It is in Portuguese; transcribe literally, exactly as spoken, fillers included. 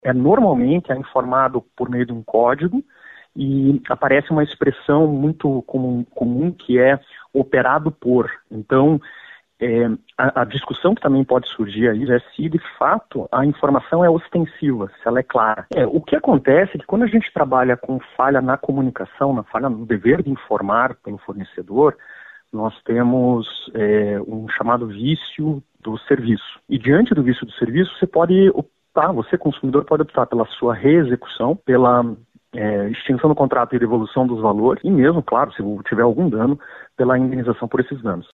É, normalmente é informado por meio de um código e aparece uma expressão muito comum, comum que é operado por. Então, é, a, a discussão que também pode surgir aí é se, de fato, a informação é ostensiva, se ela é clara. É, o que acontece é que quando a gente trabalha com falha na comunicação, na falha no dever de informar pelo fornecedor, nós temos é, um chamado vício do serviço. E diante do vício do serviço, você pode optar, você consumidor pode optar pela sua reexecução, pela é, extinção do contrato e devolução dos valores, e mesmo, claro, se tiver algum dano, pela indenização por esses danos.